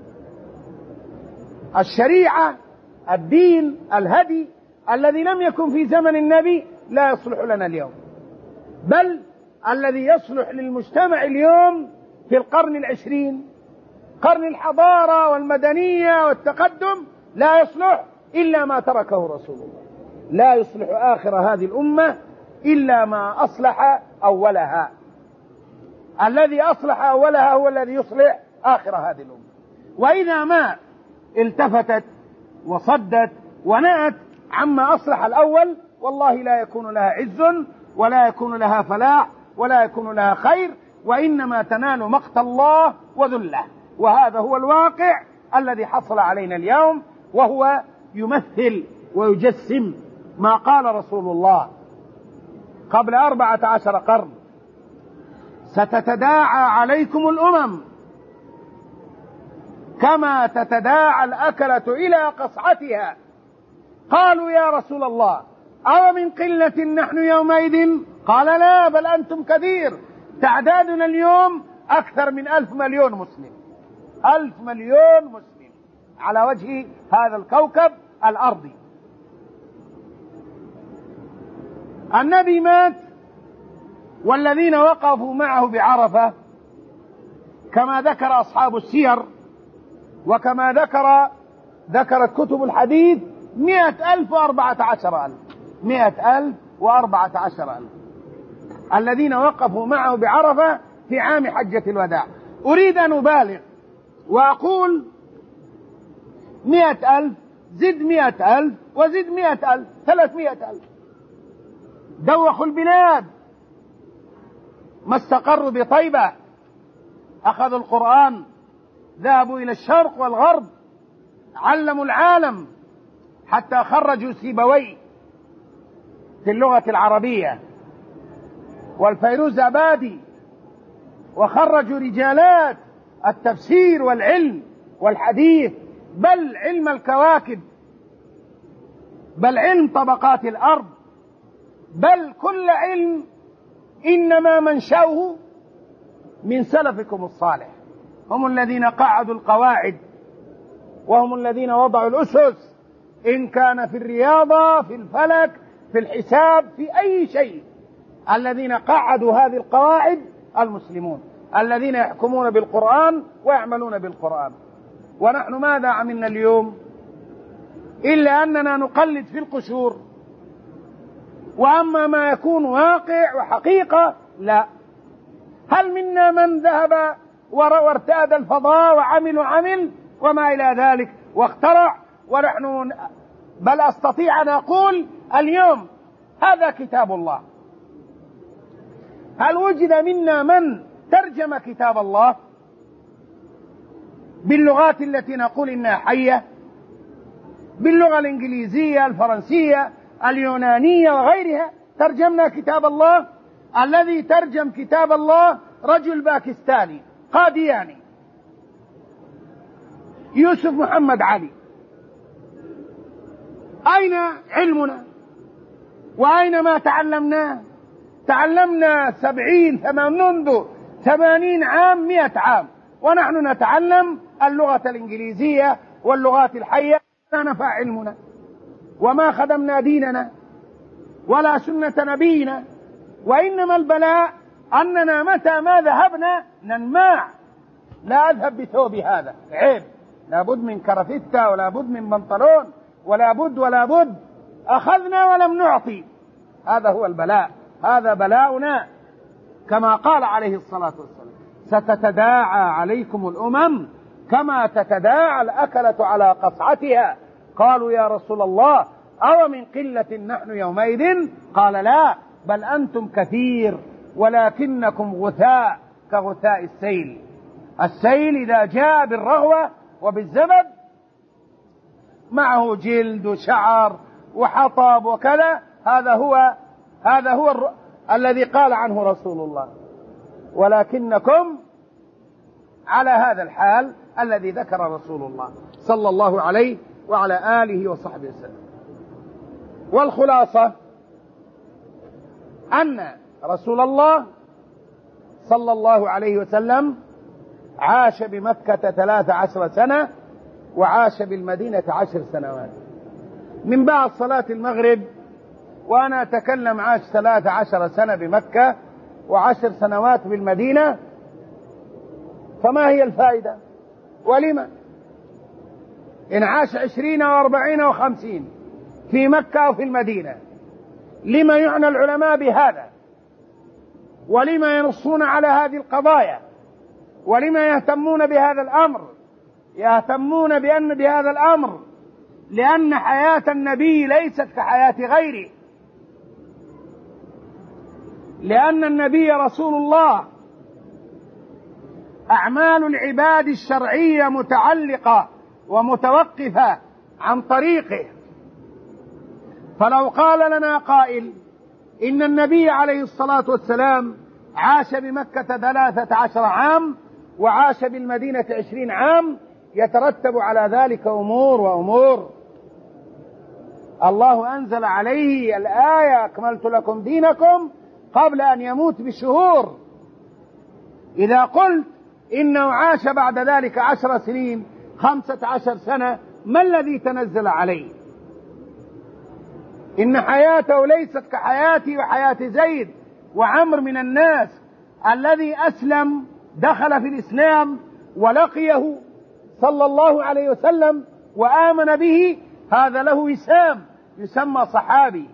الشريعة الدين الهدي الذي لم يكن في زمن النبي لا يصلح لنا اليوم، بل الذي يصلح للمجتمع اليوم في القرن العشرين قرن الحضارة والمدنية والتقدم لا يصلح إلا ما تركه رسول الله. لا يصلح آخر هذه الأمة إلا ما أصلح أولها. الذي أصلح أولها هو الذي يصلح آخر هذه الأمة. وإذا ما التفتت وصدت ونأت عما أصلح الأول والله لا يكون لها عز ولا يكون لها فلاح ولا يكون لها خير، وإنما تنال مقت الله وذله. وهذا هو الواقع الذي حصل علينا اليوم، وهو يمثل ويجسم ما قال رسول الله قبل أربعة عشر قرن: ستتداعى عليكم الأمم كما تتداعى الأكلة إلى قصعتها. قالوا يا رسول الله أو من قلة نحن يومئذ؟ قال لا، بل أنتم كثير، تعدادنا اليوم أكثر من ألف مليون مسلم، ألف مليون مسلم على وجه هذا الكوكب الأرضي. النبي مات والذين وقفوا معه بعرفة كما ذكر أصحاب السير وكما ذكر ذكرت كتب الحديث مئة ألف وأربعة عشر ألف مئة ألف وأربعة عشر ألف الذين وقفوا معه بعرفة في عام حجة الوداع. أريد أن أبالغ وأقول مئة ألف زد مئة ألف وزد مئة ألف، ثلاثمائة ألف. دوخوا البلاد، ما استقروا بطيبة، أخذوا القرآن، ذهبوا إلى الشرق والغرب، علموا العالم حتى خرجوا سيبويه في اللغة العربية والفيروز أبادي، وخرجوا رجالات التفسير والعلم والحديث، بل علم الكواكب، بل علم طبقات الأرض، بل كل علم إنما منشأه من سلفكم الصالح. هم الذين قعدوا القواعد وهم الذين وضعوا الأسس، إن كان في الرياضة، في الفلك، في الحساب، في أي شيء. الذين قعدوا هذه القواعد المسلمون الذين يحكمون بالقرآن ويعملون بالقرآن. ونحن ماذا عملنا اليوم إلا أننا نقلد في القشور، وأما ما يكون واقع وحقيقة لا. هل منا من ذهب وارتاد الفضاء وعمل وعمل وما إلى ذلك واخترع؟ ونحن بل أستطيع أن أقول اليوم هذا كتاب الله. هل وجد منا من ترجم كتاب الله باللغات التي نقول إنها حية، باللغة الإنجليزية الفرنسية اليونانية وغيرها؟ ترجمنا كتاب الله. الذي ترجم كتاب الله رجل باكستاني قادياني يوسف محمد علي. أين علمنا وأين ما تعلمناه؟ تعلمنا سبعين منذ ثمانين عام مئة عام ونحن نتعلم اللغة الإنجليزية واللغات الحية. لا نفع علمنا وما خدمنا ديننا ولا سنة نبينا. وإنما البلاء أننا متى ما ذهبنا ننماع. لا أذهب بثوبي هذا عيب، لا بد من كرافتة ولا بد من بنطلون ولا بد ولا بد. أخذنا ولم نعطي. هذا هو البلاء، هذا بلاؤنا. كما قال عليه الصلاة والسلام ستتداعى عليكم الأمم كما تتداعى الأكلة على قصعتها. قالوا يا رسول الله أو من قلة نحن يومئذ؟ قال لا، بل أنتم كثير ولكنكم غثاء كغثاء السيل. السيل إذا جاء بالرغوة وبالزبد معه جلد وشعر وحطب وكذا، هذا هو هذا هو الر... الذي قال عنه رسول الله ولكنكم على هذا الحال الذي ذكر رسول الله صلى الله عليه وعلى آله وصحبه وسلم. والخلاصة أن رسول الله صلى الله عليه وسلم عاش بمكة ثلاث عشر سنة وعاش بالمدينة عشر سنوات. من بعد صلاة المغرب وأنا أتكلم عاش ثلاث عشر سنة بمكة وعشر سنوات بالمدينة، فما هي الفائدة؟ ولما إن عاش عشرين وأربعين وخمسين في مكة وفي المدينة؟ لما يعنى العلماء بهذا؟ ولما ينصون على هذه القضايا؟ ولما يهتمون بهذا الأمر؟ يهتمون بأن بهذا الأمر لأن حياة النبي ليست كحياة غيره، لأن النبي رسول الله أعمال العباد الشرعية متعلقة ومتوقفة عن طريقه. فلو قال لنا قائل إن النبي عليه الصلاة والسلام عاش بمكة ثلاثة عشر عام وعاش بالمدينة عشرين عام، يترتب على ذلك أمور وأمور. الله أنزل عليه الآية أكملت لكم دينكم قبل أن يموت بشهور. إذا قلت إنه عاش بعد ذلك عشر سنين خمسة عشر سنة، ما الذي تنزل عليه؟ إن حياته ليست كحياتي وحياة زيد وعمر من الناس. الذي أسلم دخل في الإسلام ولقيه صلى الله عليه وسلم وآمن به، هذا له وسام يسمى صحابي،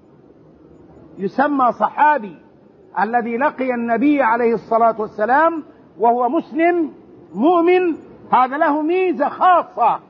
يسمى صحابي. الذي لقي النبي عليه الصلاة والسلام وهو مسلم مؤمن، هذا له ميزة خاصة،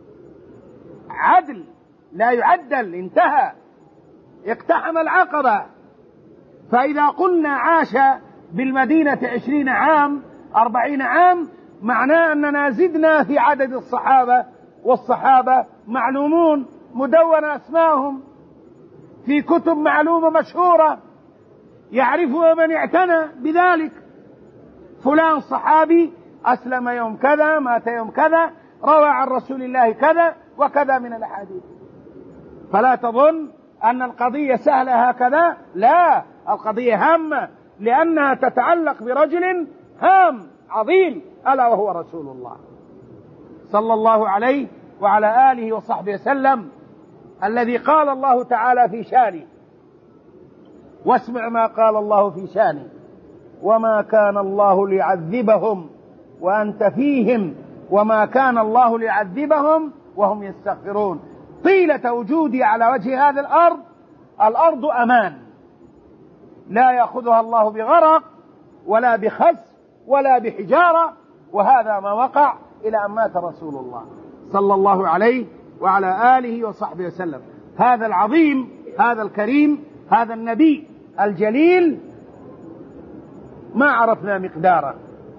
عدل لا يعدل، انتهى، اقتحم العقبة. فإذا قلنا عاش بالمدينة عشرين عام أربعين عام، معناه أننا زدنا في عدد الصحابة، والصحابة معلومون مدون أسماءهم في كتب معلومة مشهورة يعرفها من اعتنى بذلك. فلان صحابي أسلم يوم كذا، مات يوم كذا، روى عن رسول الله كذا وكذا من الأحاديث. فلا تظن أن القضية سهلة هكذا، لا، القضية هامة لأنها تتعلق برجل هام عظيم ألا وهو رسول الله صلى الله عليه وعلى آله وصحبه وسلم، الذي قال الله تعالى في شانه واسمع ما قال الله في شانه: وما كان الله ليعذبهم وأنت فيهم وما كان الله ليعذبهم وهم يستغفرون. طيلة وجودي على وجه هذه الأرض، الأرض أمان، لا يأخذها الله بغرق ولا بخس ولا بحجارة، وهذا ما وقع إلى أن مات رسول الله صلى الله عليه وعلى آله وصحبه وسلم. هذا العظيم، هذا الكريم، هذا النبي الجليل ما عرفنا مقداره.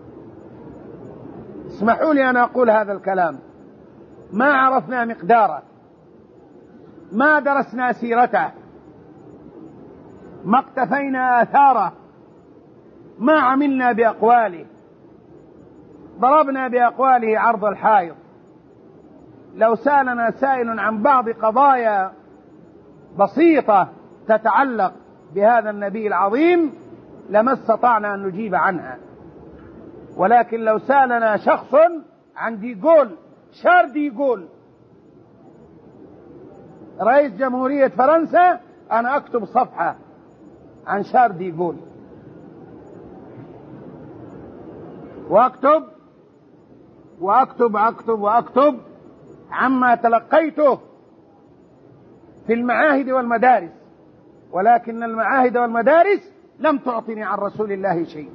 اسمحوا لي أن أقول هذا الكلام: ما عرفنا مقداره، ما درسنا سيرته، ما اقتفينا آثاره، ما عملنا بأقواله، ضربنا بأقواله عرض الحائط. لو سألنا سائل عن بعض قضايا بسيطة تتعلق بهذا النبي العظيم لما استطعنا أن نجيب عنها، ولكن لو سألنا شخص عن ديغول، شار ديغول رئيس جمهورية فرنسا، أنا أكتب صفحة عن شار ديغول، وأكتب وأكتب أكتب وأكتب عما تلقيته في المعاهد والمدارس، ولكن المعاهد والمدارس لم تعطني عن رسول الله شيء،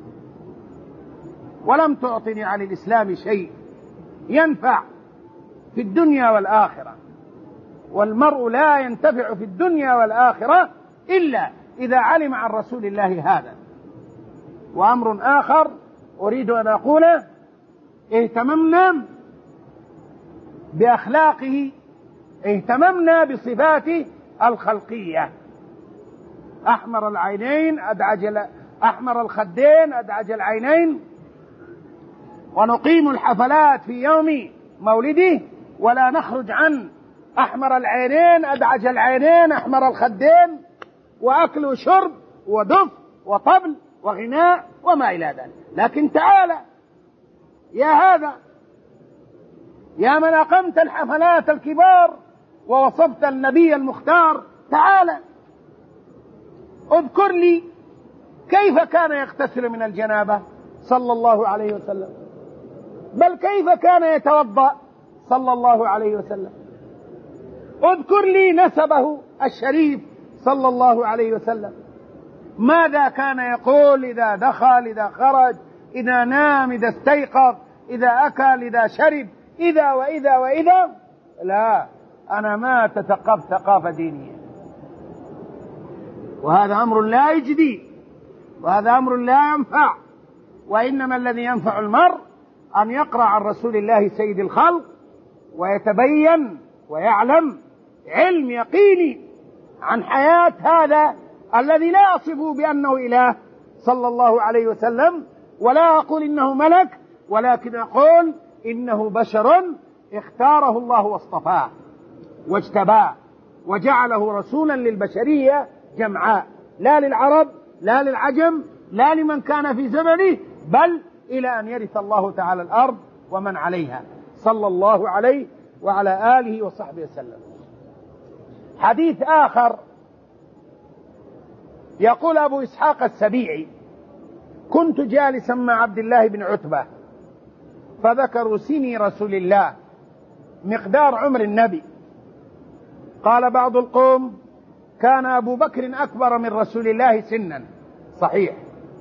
ولم تعطني عن الإسلام شيء ينفع في الدنيا والآخرة. والمرء لا ينتفع في الدنيا والآخرة إلا إذا علم عن رسول الله هذا. وأمر آخر أريد أن أقوله: اهتممنا بأخلاقه، اهتممنا بصفاته الخلقية: أحمر العينين أدعج أحمر الخدين أدعج العينين، ونقيم الحفلات في يوم مولده ولا نخرج عن أحمر العينين أدعج العينين أحمر الخدين، وأكل وشرب ودف وطبل وغناء وما إلى ذلك. لكن تعالى يا هذا، يا من أقمت الحفلات الكبار ووصفت النبي المختار، تعالى اذكر لي كيف كان يغتسل من الجنابة صلى الله عليه وسلم، بل كيف كان يتوضأ صلى الله عليه وسلم. اذكر لي نسبه الشريف صلى الله عليه وسلم، ماذا كان يقول إذا دخل، إذا خرج، إذا نام، إذا استيقظ، إذا أكل، إذا شرب، إذا وإذا وإذا. لا، أنا ما تثقفت ثقافة دينية، وهذا أمر لا يجدي، وهذا أمر لا ينفع. وإنما الذي ينفع المرء أن يقرأ عن رسول الله سيد الخلق ويتبين ويعلم علم يقيني عن حياة هذا الذي لا أصفه بأنه إله صلى الله عليه وسلم، ولا أقول إنه ملك، ولكن أقول إنه بشر اختاره الله واصطفاه واجتباه وجعله رسولا للبشرية جمعاء، لا للعرب لا للعجم لا لمن كان في زمنه، بل إلى أن يرث الله تعالى الأرض ومن عليها، صلى الله عليه وعلى آله وصحبه وسلم. حديث آخر يقول أبو إسحاق السبيعي: كنت جالسا مع عبد الله بن عتبة فذكروا سني رسول الله، مقدار عمر النبي. قال بعض القوم: كان أبو بكر أكبر من رسول الله سنا. صحيح،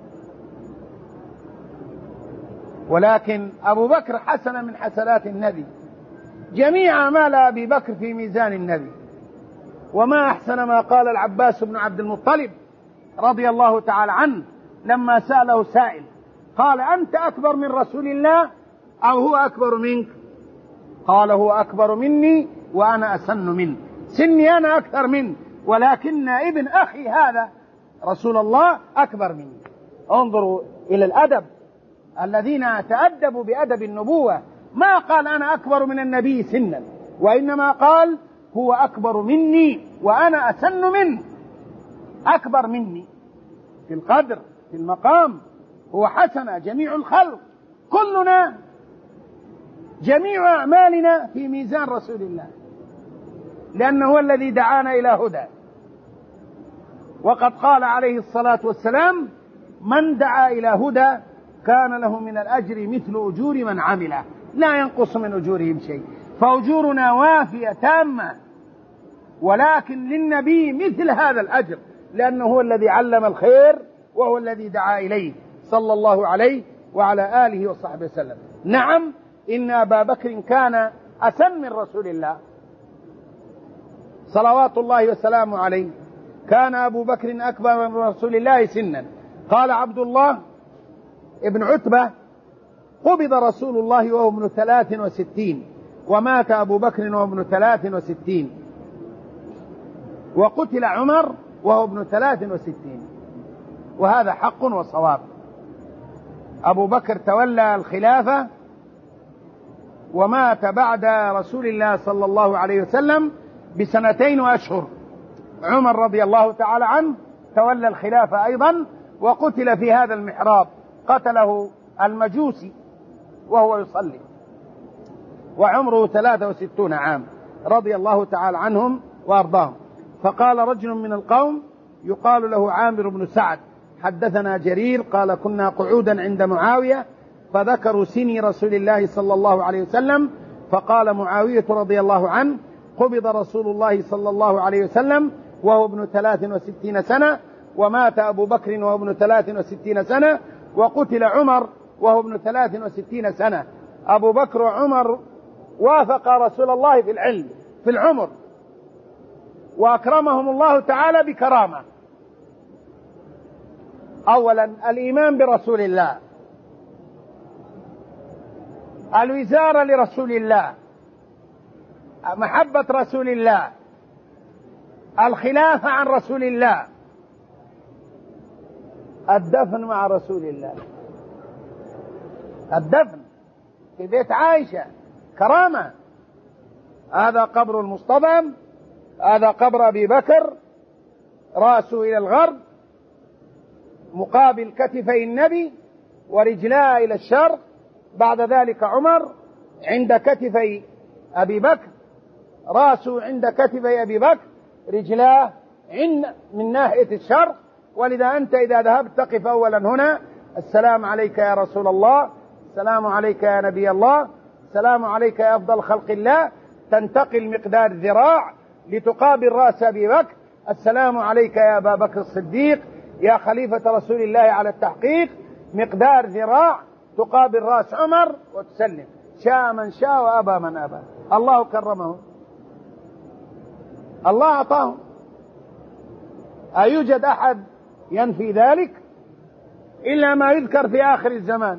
ولكن أبو بكر حسنة من حسنات النبي، جميع أعمال أبي بكر في ميزان النبي. وما أحسن ما قال العباس بن عبد المطلب رضي الله تعالى عنه لما سأله سائل قال: أنت أكبر من رسول الله أو هو أكبر منك؟ قال: هو أكبر مني وأنا أسن منه، سني أنا أكثر منه، ولكن ابن أخي هذا رسول الله أكبر مني. انظروا إلى الأدب، الذين تأدبوا بأدب النبوة، ما قال أنا أكبر من النبي سنا، وإنما قال هو أكبر مني وأنا أسن منه. أكبر مني في القدر، في المقام، هو حسنة. جميع الخلق كلنا جميع أعمالنا في ميزان رسول الله، لأنه هو الذي دعانا إلى هدى. وقد قال عليه الصلاة والسلام: من دعا إلى هدى كان له من الأجر مثل أجور من عمله، لا ينقص من أجورهم شيء. فأجورنا وافية تامة، ولكن للنبي مثل هذا الأجر، لأنه هو الذي علم الخير وهو الذي دعا إليه صلى الله عليه وعلى آله وصحبه وسلم. نعم، إن أبا بكر كان أسن من رسول الله صلوات الله وسلامه عليه، كان أبو بكر أكبر من رسول الله سنا. قال عبد الله ابن عتبة: قبض رسول الله وهو ابن ثلاث وستين، ومات أبو بكر وهو ابن ثلاث وستين، وقتل عمر وهو ابن ثلاث وستين، وهذا حق وصواب. أبو بكر تولى الخلافة ومات بعد رسول الله صلى الله عليه وسلم بسنتين وأشهر. عمر رضي الله تعالى عنه تولى الخلافة أيضا وقتل في هذا المحراب، قتله المجوسي وهو يصلي، وعمره ثلاثة وستون عام رضي الله تعالى عنهم وأرضاهم. فقال رجل من القوم يقال له عامر بن سعد: حدثنا جرير قال: كنا قعودا عند معاوية فذكروا سني رسول الله صلى الله عليه وسلم، فقال معاوية رضي الله عنه: قبض رسول الله صلى الله عليه وسلم وهو ابن ثلاث وستين سنة، ومات أبو بكر وهو ابن ثلاث وستين سنة، وقتل عمر وهو ابن ثلاث وستين سنة. أبو بكر وعمر وافق رسول الله في العلم في العمر، وأكرمهم الله تعالى بكرامة. أولا الإيمان برسول الله، الوزارة لرسول الله، محبة رسول الله، الخلافة عن رسول الله، الدفن مع رسول الله، الدفن في بيت عائشة كرامة. هذا قبر المصطفى، هذا قبر أبي بكر، رأسه إلى الغرب مقابل كتفي النبي ورجلاه إلى الشرق. بعد ذلك عمر عند كتفي أبي بكر، رأسه عند كتفي أبي بكر، رجلاه من ناحية الشرق. ولذا أنت إذا ذهبت تقف أولا هنا: السلام عليك يا رسول الله، السلام عليك يا نبي الله، السلام عليك يا أفضل خلق الله. تنتقل مقدار ذراع لتقابل رأس أبي بكر: السلام عليك يا أبا بكر الصديق يا خليفة رسول الله على التحقيق. مقدار ذراع تقابل رأس عمر وتسلم. شاء من شاء وأبى من أبى. الله كرمهم، الله أعطاهم. أيوجد أحد ينفي ذلك؟ إلا ما يذكر في آخر الزمان،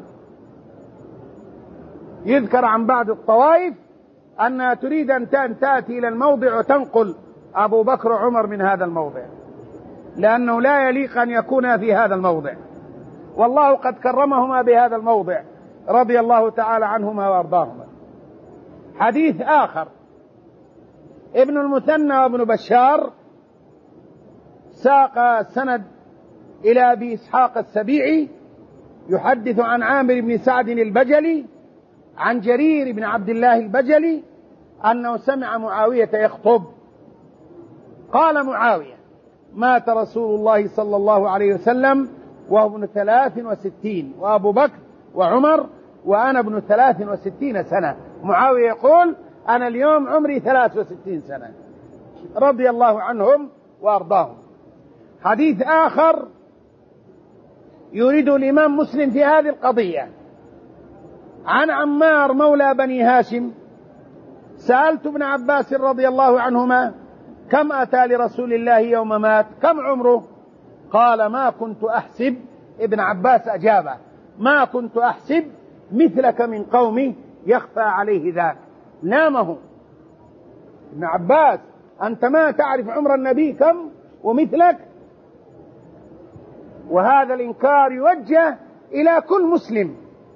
يذكر عن بعض الطوائف أنها تريد أن تأتي إلى الموضع وتنقل أبو بكر وعمر من هذا الموضع، لأنه لا يليق أن يكون في هذا الموضع، والله قد كرمهما بهذا الموضع رضي الله تعالى عنهما وأرضاهما. حديث آخر: ابن المثنى وابن بشار ساق سند إلى أبي إسحاق السبيعي يحدث عن عامر بن سعد البجلي عن جرير بن عبد الله البجلي أنه سمع معاوية يخطب. قال معاوية: مات رسول الله صلى الله عليه وسلم وهو ابن ثلاث وستين، وأبو بكر وعمر وأنا ابن ثلاث وستين سنة. معاوية يقول: أنا اليوم عمري ثلاث وستين سنة، رضي الله عنهم وأرضاهم. حديث آخر يريد الإمام مسلم في هذه القضية عن عمار مولى بني هاشم: سألت ابن عباس رضي الله عنهما: كم أتى لرسول الله يوم مات؟ كم عمره؟ قال: ما كنت أحسب. ابن عباس أجابه: ما كنت أحسب مثلك من قومي يخفى عليه ذاك. نامه ابن عباس: أنت ما تعرف عمر النبي كم ومثلك؟ وهذا الإنكار يوجه إلى كل مسلم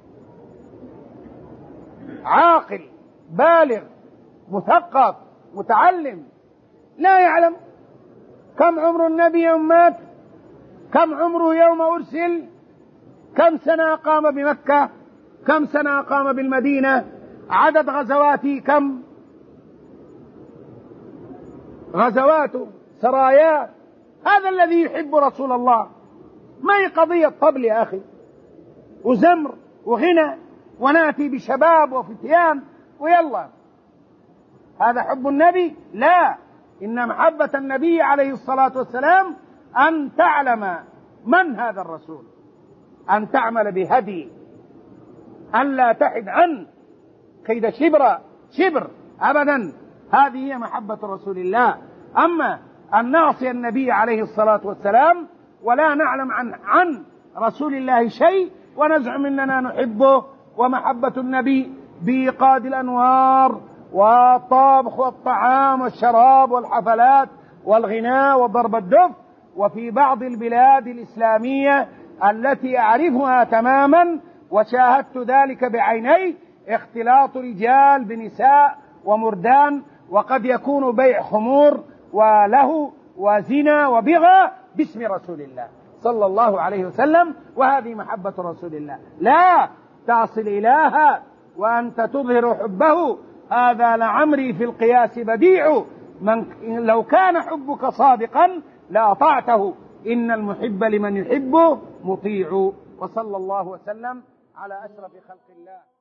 عاقل بالغ مثقف متعلم لا يعلم كم عمر النبي يوم مات، كم عمره يوم أرسل، كم سنة أقام بمكة، كم سنة أقام بالمدينة، عدد غزواته كم، غزواته سراياه هذا الذي يحب رسول الله. ما هي قضية طبل يا أخي وزمر وغنى وناتي بشباب وفتيان ويلا، هذا حب النبي؟ لا، إن محبة النبي عليه الصلاة والسلام أن تعلم من هذا الرسول، أن تعمل بهدي، أن لا تحد عنه كيد شبر شبر أبدا. هذه هي محبة رسول الله. أما أن نعصي النبي عليه الصلاة والسلام ولا نعلم عن, عن رسول الله شيء ونزعم أننا نحبه، ومحبة النبي بإيقاد الأنوار والطبخ والطعام والشراب والحفلات والغناء وضرب الدف. وفي بعض البلاد الإسلامية التي أعرفها تماما وشاهدت ذلك بعيني اختلاط رجال بنساء ومردان، وقد يكون بيع خمور وله وزنا وبغى باسم رسول الله صلى الله عليه وسلم، وهذه محبة رسول الله. لا تعصي الإله وأنت تظهر حبه، هذا لعمري في القياس بديع، من لو كان حبك صادقا لأطعته، إن المحب لمن يحبه مطيع. وصلى الله وسلم على أشرف خلق الله.